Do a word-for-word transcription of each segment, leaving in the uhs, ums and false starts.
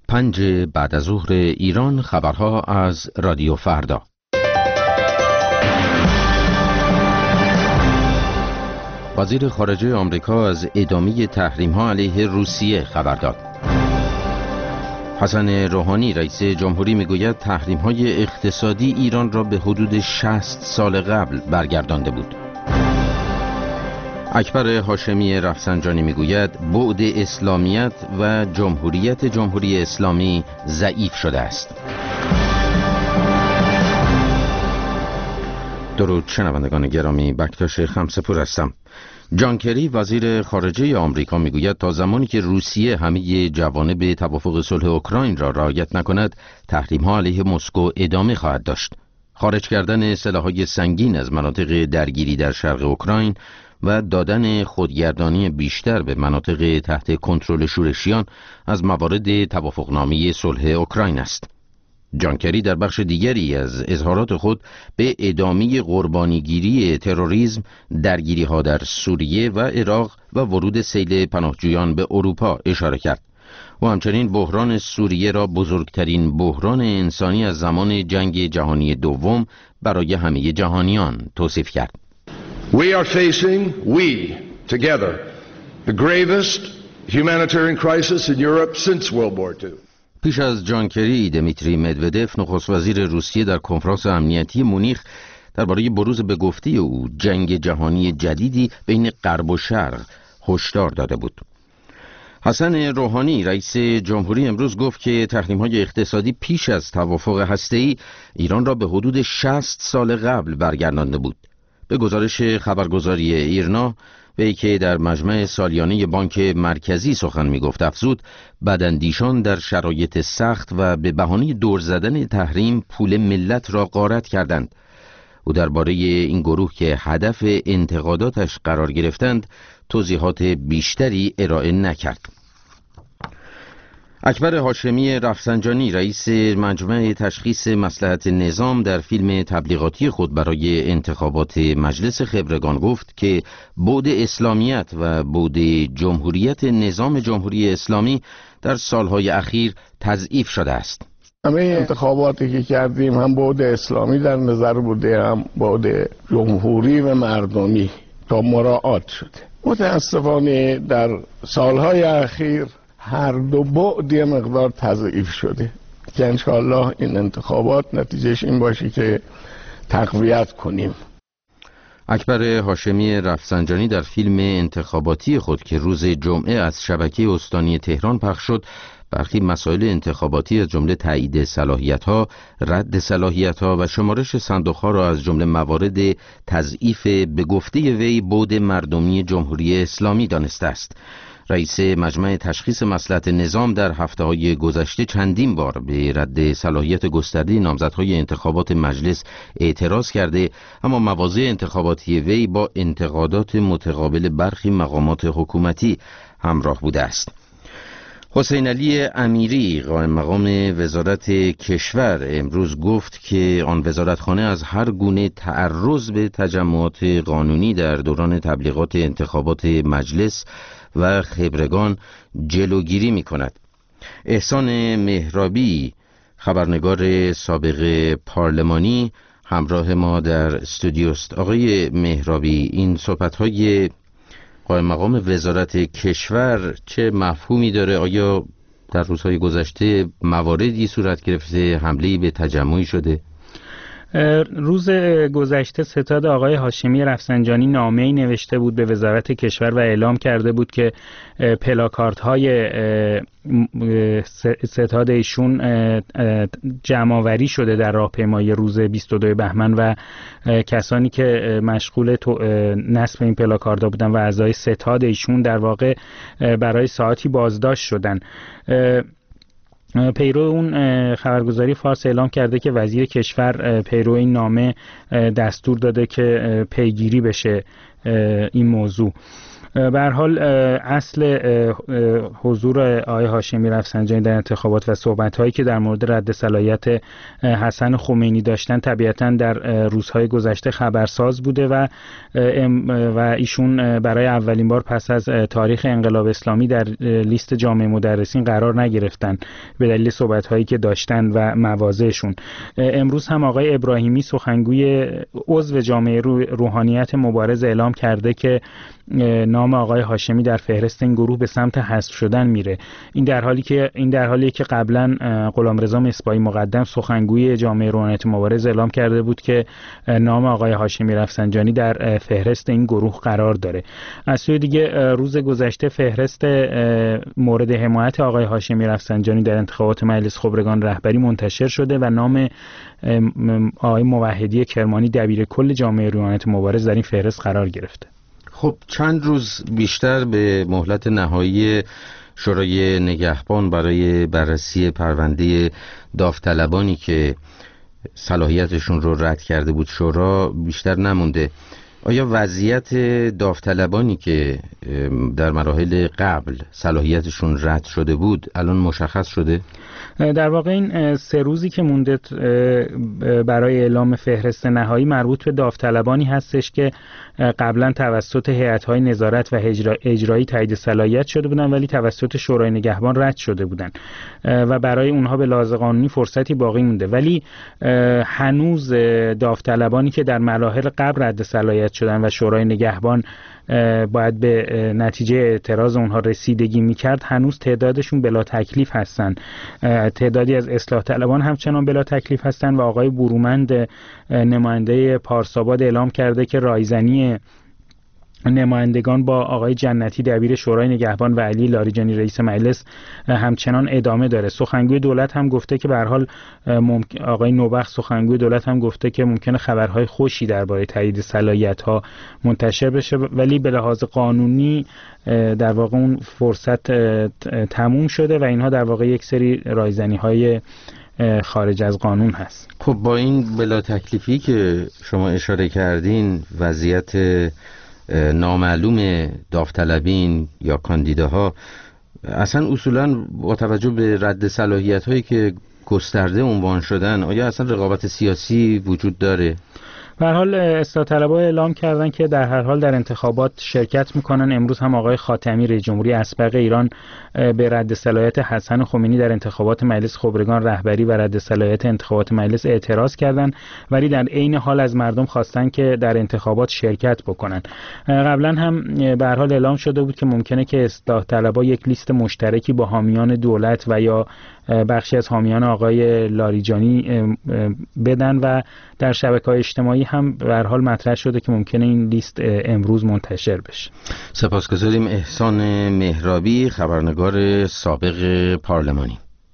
پنج بعد از ظهر ایران، خبرها از رادیو فردا. وزیر خارجه آمریکا از ادامه تحریم‌ها علیه روسیه خبر داد. حسن روحانی رئیس جمهوری میگوید تحریم‌های اقتصادی ایران را به حدود شصت سال قبل برگردانده بود. اکبر هاشمی رفسنجانی میگوید بعد اسلامیت و جمهوریت جمهوری اسلامی ضعیف شده است. درود شنوندگان گرامی، بکتاش خمسه‌پور هستم. جان کری وزیر خارجه آمریکا میگوید تا زمانی که روسیه همه جوانب توافق صلح اوکراین را رعایت نکند، تحریم‌ها علیه مسکو ادامه خواهد داشت. خارج کردن سلاح‌های سنگین از مناطق درگیری در شرق اوکراین و دادن خودگردانی بیشتر به مناطق تحت کنترل شورشیان از موارد توافقنامه صلح اوکراین است. جان کری در بخش دیگری از اظهارات خود به ادامه قربانیگیری تروریسم، درگیری‌ها در سوریه و عراق و ورود سیل پناهجویان به اروپا اشاره کرد. و همچنین بحران سوریه را بزرگترین بحران انسانی از زمان جنگ جهانی دوم برای همه جهانیان توصیف کرد. We are facing, we, together, the gravest humanitarian crisis in Europe since World War two. پیش از جان کری، دمیتری مدودف نخست وزیر روسیه در کنفرانس امنیتی مونیخ درباره بروز به گفته او جنگ جهانی جدیدی بین غرب و شرق هشدار داده بود. حسن روحانی رئیس جمهوری امروز گفت که تحریم‌های اقتصادی پیش از توافق هسته‌ای ایران را به حدود شصت سال قبل برگردانده بود. به گزارش خبرگزاری ایرنا، وی که در مجمع سالیانه بانک مرکزی سخن می‌گفت افزود بداندیشان در شرایط سخت و به بهانه دور زدن تحریم پول ملت را غارت کردند. او درباره این گروه که هدف انتقاداتش قرار گرفتند توضیحات بیشتری ارائه نکرد. اکبر هاشمی رفسنجانی رئیس مجمع تشخیص مصلحت نظام در فیلم تبلیغاتی خود برای انتخابات مجلس خبرگان گفت که بعد اسلامیت و بعد جمهوریت نظام جمهوری اسلامی در سالهای اخیر تضعیف شده است. همه انتخاباتی که کردیم هم بعد اسلامی در نظر بوده، هم بعد جمهوری و مردمی تا مراعات شده. متاسفانه در سالهای اخیر هر دو بعد یه مقدار تضعیف شده که انشاءالله این انتخابات نتیجهش این باشه که تقویت کنیم. اکبر هاشمی رفسنجانی در فیلم انتخاباتی خود که روز جمعه از شبکه استانی تهران پخش شد برخی مسائل انتخاباتی از جمله تایید صلاحیت‌ها، رد صلاحیت‌ها و شمارش صندوق‌ها را از جمله موارد تضعیف به گفته وی بعد مردمی جمهوری اسلامی دانسته است. رئیس مجمع تشخیص مصلحت نظام در هفته‌های گذشته چندین بار به رد صلاحیت گسترده نامزدهای انتخابات مجلس اعتراض کرده، اما مواضع انتخاباتی وی با انتقادات متقابل برخی مقامات حکومتی همراه بوده است. حسین علی امیری قائم مقام وزارت کشور امروز گفت که آن وزارتخانه از هر گونه تعرض به تجمعات قانونی در دوران تبلیغات انتخابات مجلس و خبرگان جلوگیری می کند. احسان مهرابی خبرنگار سابق پارلمانی همراه ما در استودیو است. آقای مهرابی، این صحبت‌های قائم مقام وزارت کشور چه مفهومی داره؟ آیا در روزهای گذشته مواردی صورت گرفته، حمله‌ای به تجمعی شده؟ روز گذشته ستاد آقای هاشمی رفسنجانی نامه‌ای نوشته بود به وزارت کشور و اعلام کرده بود که پلاکاردهای ستاد ایشون جمع‌آوری شده در راهپیمایی روز بیست و دو بهمن و کسانی که مشغول نصب این پلاکاردها بودن و اعضای ستاد ایشون در واقع برای ساعتی بازداشت شدن. پیرو اون خبرگزاری فارس اعلام کرده که وزیر کشور پیرو این نامه دستور داده که پیگیری بشه این موضوع. به هر حال اصل حضور آقای هاشمی رفسنجانی در انتخابات و صحبت‌هایی که در مورد رد صلاحیت حسن خمینی داشتن طبیعتاً در روزهای گذشته خبرساز بوده و و ایشون برای اولین بار پس از تاریخ انقلاب اسلامی در لیست جامعه مدرسین قرار نگرفتن به دلیل صحبت‌هایی که داشتن و مواضعشون. امروز هم آقای ابراهیمی سخنگوی عضو جامعه روحانیت مبارز اعلام کرده که نام آقای هاشمی در فهرست این گروه به سمت حذف شدن میره. این در حالی که این در حالی که قبلا غلامرضا مصباحی مقدم سخنگوی جامعه روحانیت مبارز اعلام کرده بود که نام آقای هاشمی رفسنجانی در فهرست این گروه قرار داره. از سوی دیگه روز گذشته فهرست مورد حمایت آقای هاشمی رفسنجانی در انتخابات مجلس خبرگان رهبری منتشر شده و نام آقای موحدی کرمانی دبیر کل جامعه روحانیت مبارز در این فهرست قرار گرفته. خب چند روز بیشتر به مهلت نهایی شورای نگهبان برای بررسی پرونده داوطلبانی که صلاحیتشون رو رد کرده بود شورا بیشتر نمونده. آیا وضعیت داوطلبانی که در مراحل قبل صلاحیتشون رد شده بود الان مشخص شده؟ در واقع این سه روزی که مونده برای اعلام فهرست نهایی مربوط به داوطلبانی هستش که قبلا توسط هیئت‌های نظارت و اجرایی تایید صلاحیت شده بودن ولی توسط شورای نگهبان رد شده بودن و برای اونها به لحاظ قانونی فرصتی باقی مونده. ولی هنوز داوطلبانی که در مراحل قبل رد صلاحیت شدن و شورای نگهبان باید به نتیجه اعتراض اونها رسیدگی میکرد هنوز تعدادشون بلا تکلیف هستن. تعدادی از اصلاح طلبان همچنان بلا تکلیف هستن و آقای برومند نماینده پارساباد اعلام کرده که رایزنی نمایندگان با آقای جنتی دبیر شورای نگهبان و علی لاریجانی رئیس مجلس همچنان ادامه داره. سخنگوی دولت هم گفته که به هر حال ممکن... آقای نوبخت سخنگوی دولت هم گفته که ممکنه خبرهای خوشی درباره تایید صلاحیت‌ها منتشر بشه ولی به لحاظ قانونی در واقع اون فرصت تموم شده و اینها در واقع یک سری رایزنی‌های خارج از قانون هست. خب با این بلا تکلیفی که شما اشاره کردین وضعیت نامعلوم داوطلبین یا کاندیداها اصلا اصولا با توجه به رد صلاحیت هایی که گسترده عنوان شدن آیا اصلا رقابت سیاسی وجود داره؟ به هر حال اصلاح طلبها اعلام کردن که در هر حال در انتخابات شرکت میکنن. امروز هم آقای خاتمی رئیس جمهوری اسبق ایران به رد صلاحیت حسن خمینی در انتخابات مجلس خبرگان رهبری و رد صلاحیت انتخابات مجلس اعتراض کردند ولی در عین حال از مردم خواستن که در انتخابات شرکت بکنن. قبلا هم به هر حال اعلام شده بود که ممکنه که اصلاح طلبها یک لیست مشترکی با حامیان دولت و یا بخشی از حامیان آقای لاریجانی بدن و در شبکه‌های اجتماعی هم به هر حال مطرح شده که ممکنه این لیست امروز منتشر بشه. سپاسگزاریم. احسان مهرابی، خبرنگار سابق پارلمانی.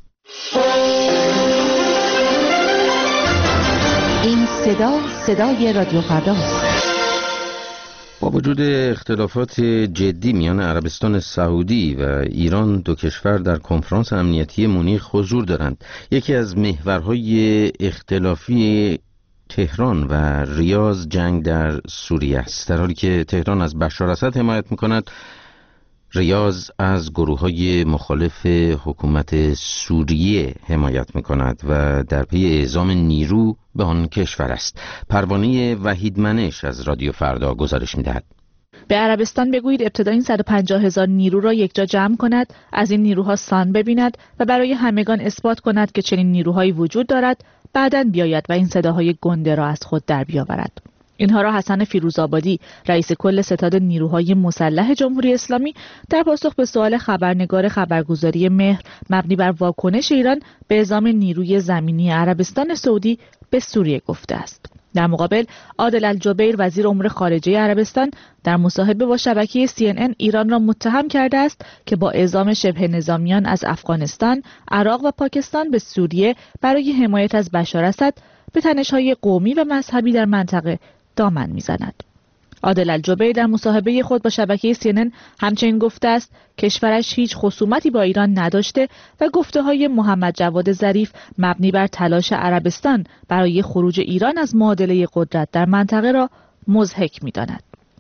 این صدا صدای رادیو فرداست. با وجود اختلافات جدی میان عربستان سعودی و ایران دو کشور در کنفرانس امنیتی مونیخ حضور دارند. یکی از محورهای اختلافی تهران و ریاض جنگ در سوریه است. در حالی که تهران از بشار اسد حمایت می‌کند، ریاض از گروه‌های مخالف حکومت سوریه حمایت می‌کند و در پی اعزام نیرو به آن کشور است. پروانه وحیدمنش از رادیو فردا گزارش می‌دهد. به عربستان بگویید ابتدا این صد و پنجاه هزار نیرو را یکجا جمع کند، از این نیروها سان ببیند و برای همگان اثبات کند که چنین نیروهایی وجود دارد، بعداً بیاید و این صداهای گنده را از خود در بیاورد. اینها را حسن فیروزآبادی، رئیس کل ستاد نیروهای مسلح جمهوری اسلامی، در پاسخ به سوال خبرنگار خبرگزاری مهر مبنی بر واکنش ایران به اعزام نیروی زمینی عربستان سعودی به سوریه گفته است. در مقابل عادل الجبیر وزیر امور خارجه عربستان در مصاحبه با شبکه سی ان ان ایران را متهم کرده است که با اعزام شبه نظامیان از افغانستان، عراق و پاکستان به سوریه برای حمایت از بشار اسد به تنش‌های قومی و مذهبی در منطقه دامن می‌زند. عادل الجبیر در مصاحبه خود با شبکه سی ان ان همچنین گفته است کشورش هیچ خصومتی با ایران نداشته و گفته‌های محمد جواد ظریف مبنی بر تلاش عربستان برای خروج ایران از معادله قدرت در منطقه را مضحک می‌داند.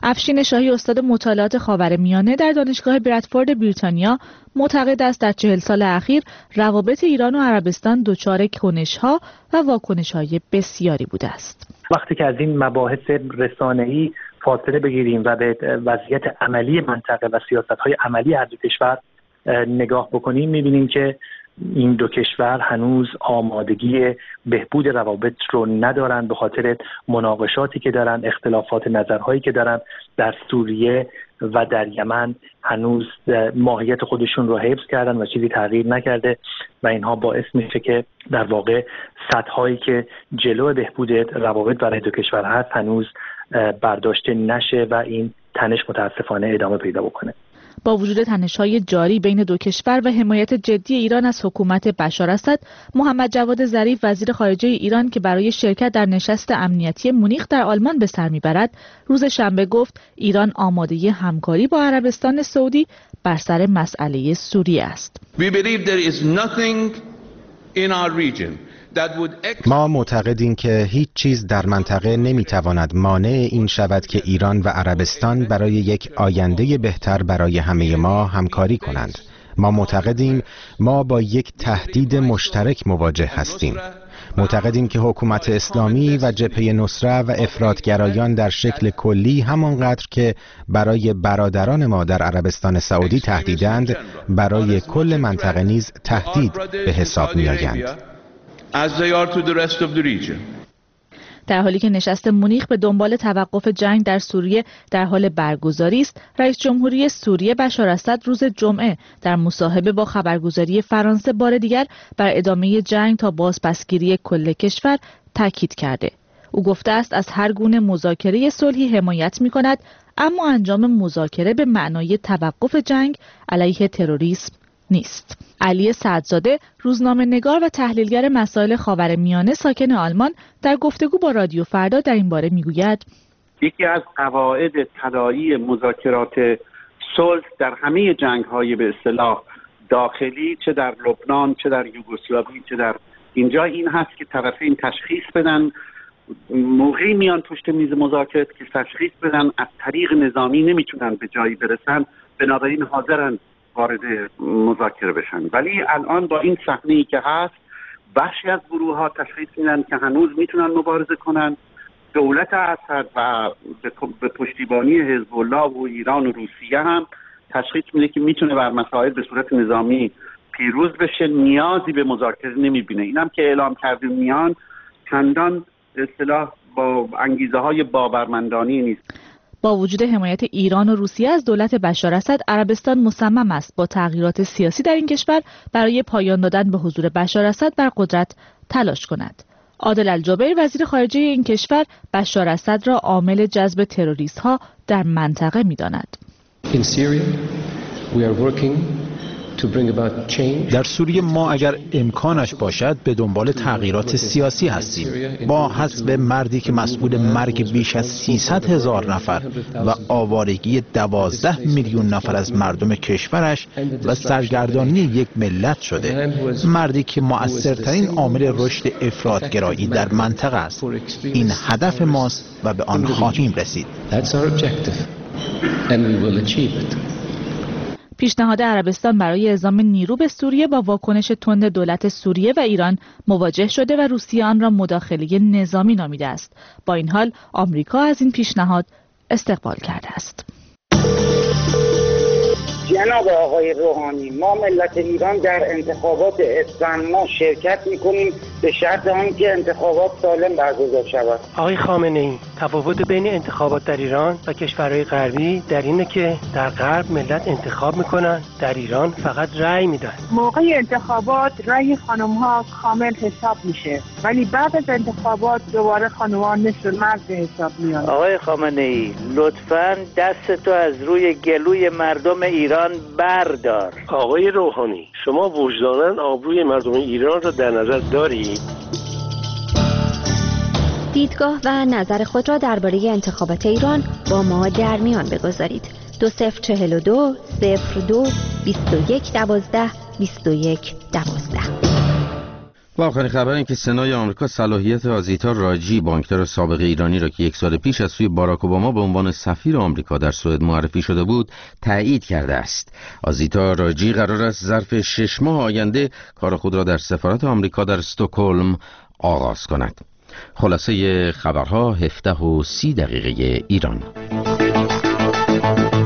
افشین شاهی استاد مطالعات خاورمیانه در دانشگاه برادفورد بریتانیا معتقد است در چهل سال اخیر روابط ایران و عربستان دچار کنش‌ها و واکنش‌های بسیاری بوده است. وقتی که از این مباحث رسانه‌ای فاصله بگیریم و به وضعیت عملی منطقه و سیاست‌های عملی هر دو کشور نگاه بکنیم، می‌بینیم که این دو کشور هنوز آمادگی بهبود روابط رو ندارن به خاطر مناقشاتی که دارن، اختلافات نظرهایی که دارن. در سوریه و در یمن هنوز ماهیت خودشون رو حفظ کردن و چیزی تغییر نکرده و اینها باعث میشه که در واقع سطح‌هایی که جلو بهبود روابط برای دو کشور هست هنوز برداشته نشه و این تنش متاسفانه ادامه پیدا بکنه. با وجود تنش‌های جاری بین دو کشور و حمایت جدی ایران از حکومت بشار اسد، محمد جواد ظریف وزیر خارجه ایران که برای شرکت در نشست امنیتی مونیخ در آلمان به سر میبرد، روز شنبه گفت ایران آماده همکاری با عربستان سعودی بر سر مسئله سوریه است. We believe there is nothing in our region ما معتقدیم که هیچ چیز در منطقه نمیتواند مانع این شود که ایران و عربستان برای یک آینده بهتر برای همه ما همکاری کنند. ما معتقدیم ما با یک تهدید مشترک مواجه هستیم. معتقدیم که حکومت اسلامی و جبهه نصره و افراطگرایان در شکل کلی همانقدر که برای برادران ما در عربستان سعودی تهدیدند، برای کل منطقه نیز تهدید به حساب می‌آیند. As they are to the rest of the region. در حالی که نشست مونیخ به دنبال توقف جنگ در سوریه در حال برگزاری است، رئیس جمهوری سوریه بشار اسد روز جمعه در مصاحبه با خبرگزاری فرانسه بار دیگر بر ادامه جنگ تا بازپسگیری کل کشور تاکید کرده. او گفته است از هر گونه مذاکره صلحی حمایت می‌کند، اما انجام مذاکره به معنای توقف جنگ علیه تروریسم نیست. علی سعدزاده، روزنامه‌نگار و تحلیلگر مسائل خاورمیانه ساکن آلمان، در گفتگو با رادیو فردا در این باره میگوید: یکی از قواعد طلایی مذاکرات صلح در همه جنگ‌های به اصطلاح داخلی، چه در لبنان، چه در یوگسلاوی، چه در اینجا، این هست که طرفین تشخیص بدن، موقعی میان پشت میز مذاکره که تشخیص بدن از طریق نظامی نمیتونن به جایی برسن، بنابراین حاضرن وارد مذاکره بشن. ولی الان با این صحنه‌ای که هست، بخشی از گروه‌ها تشخیص میدن که هنوز میتونن مبارزه کنن. دولت اسد و به پشتیبانی حزب الله و ایران و روسیه هم تشخیص میده که میتونه بر مسائل به صورت نظامی پیروز بشه، نیازی به مذاکره نمیبینه. اینم که اعلام کرده میان چندان به اصطلاح با انگیزه‌های باورمندانی نیست. با وجود حمایت ایران و روسیه از دولت بشار اسد، عربستان مصمم است با تغییرات سیاسی در این کشور برای پایان دادن به حضور بشار اسد بر قدرت تلاش کند. عادل الجبیر، وزیر خارجه این کشور، بشار اسد را عامل جذب تروریست‌ها در منطقه می‌داند. در سوریه ما اگر امکانش باشد به دنبال تغییرات سیاسی هستیم. با حذف مردی که مسئول مرگ بیش از سیصد هزار نفر و آوارگی دوازده میلیون نفر از مردم کشورش و سرگردانی یک ملت شده، مردی که مؤثرترین عامل رشد افراطگرایی در منطقه است. این هدف ماست و به آن خواهیم رسید. پیشنهاد عربستان برای اعزام نیرو به سوریه با واکنش تند دولت سوریه و ایران مواجه شده و روسیه آن را مداخله نظامی نامیده است. با این حال آمریکا از این پیشنهاد استقبال کرده است. جناب آقای روحانی، ما ملت ایران در انتخابات اسفند ما شرکت میکنیم به شرط آنکه انتخابات سالم برگزار شود. آقای خامنه‌ای، تفاوت بین انتخابات در ایران و کشورهای غربی در اینه که در غرب ملت انتخاب میکنن، در ایران فقط رأی میدن. موقع انتخابات رأی خانم‌ها کامل حساب میشه، ولی بعد از انتخابات دوباره خانم‌ها مثل مرد حساب میان. آقای خامنه‌ای، لطفاً دستتو از روی گلوی مردم ایران بردار. آقای روحانی، شما وجداناً آبروی مردم ایران را در نظر دارید؟ دیدگاه و نظر خود را درباره انتخابات ایران با ما در میان بگذارید. دو صفر چهل و دو صفر دو بیست و یک دوازده بیست و یک دوازده. و آخرین خبر این که سنای آمریکا صلاحیت آزیتا راجی، بانکدار سابق ایرانی را که یک سال پیش از سوی باراک اوباما به عنوان سفیر آمریکا در سوئد معرفی شده بود، تایید کرده است. آزیتا راجی قرار است ظرف شش ماه آینده کار خود را در سفارت آمریکا در استکهلم آغاز کند. خلاصه خبرها هفده و سی دقیقه ایران.